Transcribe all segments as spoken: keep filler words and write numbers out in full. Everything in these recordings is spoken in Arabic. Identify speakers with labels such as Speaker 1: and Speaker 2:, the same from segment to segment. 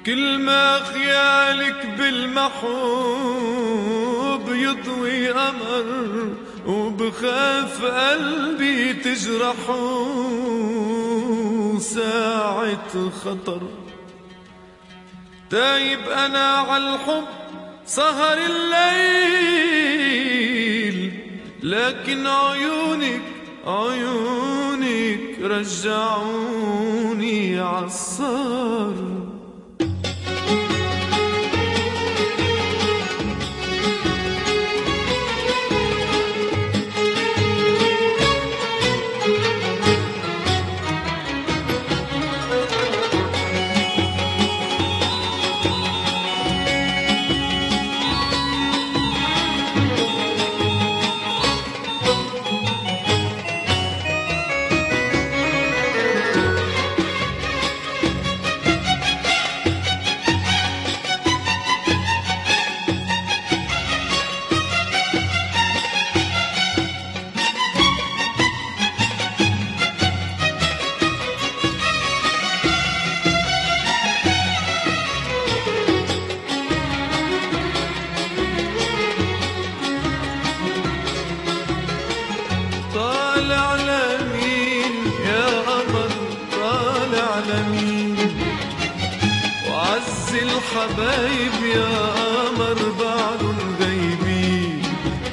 Speaker 1: كل ما خيالك بالمحبوب يضوي قمر، وبخاف قلبي تجرحه ساعة خطر. تايب أنا عالحب سهر الليل، لكن عيونك عيونك رجعوني عالصار. الحبايب يا قمر بعدهم غايبين،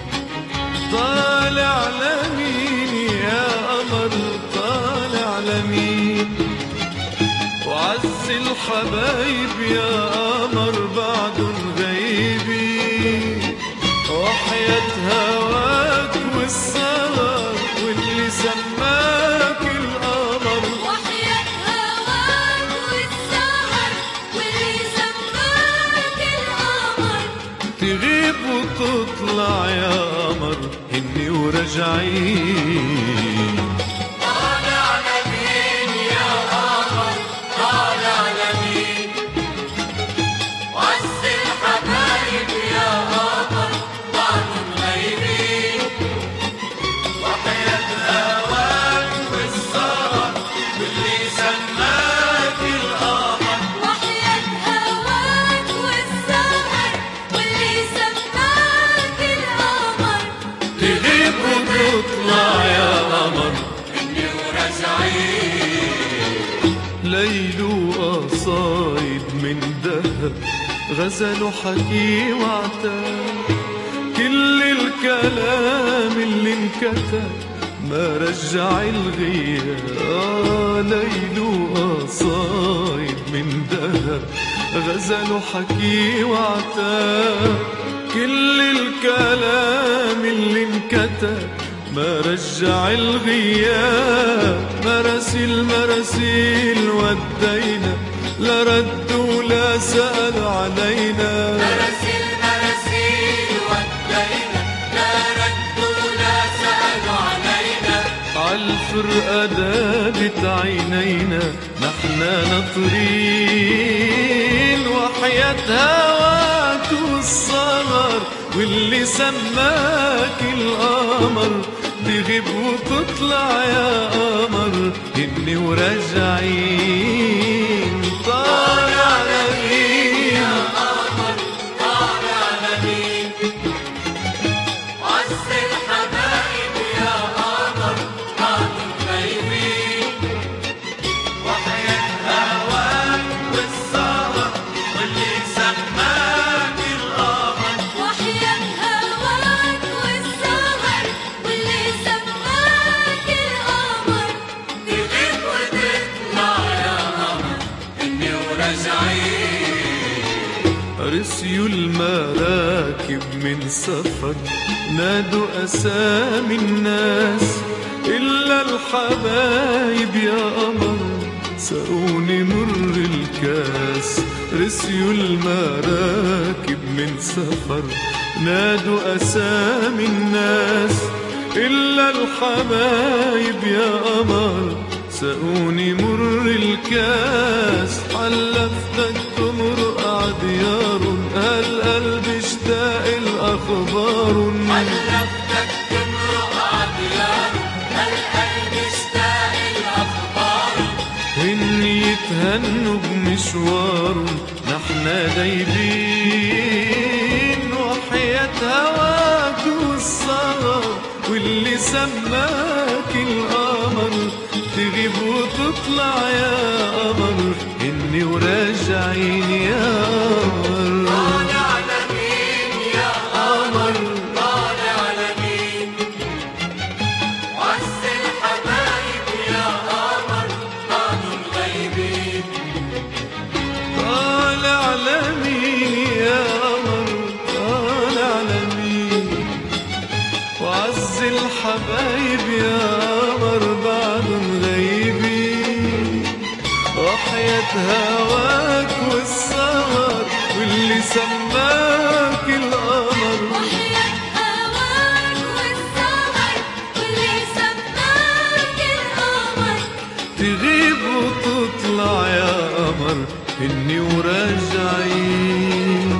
Speaker 1: طالع لمين يا قمر طالع لمين؟ وعز الحبايب يا قمر بعدهم غايبين، وحياة هواك والسهر واللي سماك القمر.
Speaker 2: وحياة هواك والسهر واللي سماك القمر،
Speaker 1: تغيب وتطلع يا قمر هني وراجعين.
Speaker 2: طالع لمين يا قمر طالع لمين؟ وعز الحبايب يا قمر بعدهم غايبين،
Speaker 1: وحياة هواك والسهر واللي سماك القمر.
Speaker 2: وحياة هواك والسهر واللي سماك القمر،
Speaker 1: تغيب وتطلع يا قمر
Speaker 2: هني وراجعين.
Speaker 1: ليل وقصايد من دهب غزل وحكي وعتاب، كل الكلام اللي انكتب ما رجع الغياب. آه ليل وقصايد من دهب غزل وحكي وعتاب، كل الكلام اللي انكتب ما رجع الغياب. مراسيل مراسيل ودينا لا رد ولا سأل علينا،
Speaker 2: مراسيل مراسيل ودينا لا رد ولا سألوا علينا،
Speaker 1: عالفرقة دابت عينينا نحنا ناطرين. وحياة هواك والسهر واللي سماك القمر، تغيب وتطلع يا قمر هني وراجعين. طالع لمين
Speaker 2: يا قمر طالع لمين؟ وعز الحبايب يا قمر بعدهم غايبين،
Speaker 1: وحياة هواك والسهر واللي سماك القمر.
Speaker 2: وحياة هواك والسهر واللي سماك القمر، تغيب وتطلع يا قمر هني وراجعين.
Speaker 1: رسيوا المراكب من سفر نادوا أسامي الناس، إلا الحبايب يا قمر سقوني مر الكاس. رسيوا المراكب من سفر نادوا أسامي الناس، إلا الحبايب يا قمر سقوني مر الكاس. حلفتك تمرق عديار هالقلب اشتاق الأخبار،
Speaker 2: حلفتك تمرق عديار هالقلب اشتاق الأخبار،
Speaker 1: هني يتهنوا بمشوار احنا دايبين وحياة هواك والسهر واللي سماك القمر تغيب وتطلع يا قمر إني وراجعين يا قمر.
Speaker 2: طالع على مين يا قمر طالع على مين وعز الحبايب يا قمر بعض الغيبين
Speaker 1: طالع على مين يا قمر طالع على مين وعز الحبايب يا قمر بعد غايبين وحياة هواك والسهر واللي سماك القمر
Speaker 2: وحياة هواك والسهر واللي سماك القمر
Speaker 1: تغيب وتطلع يا قمر إني وراجعين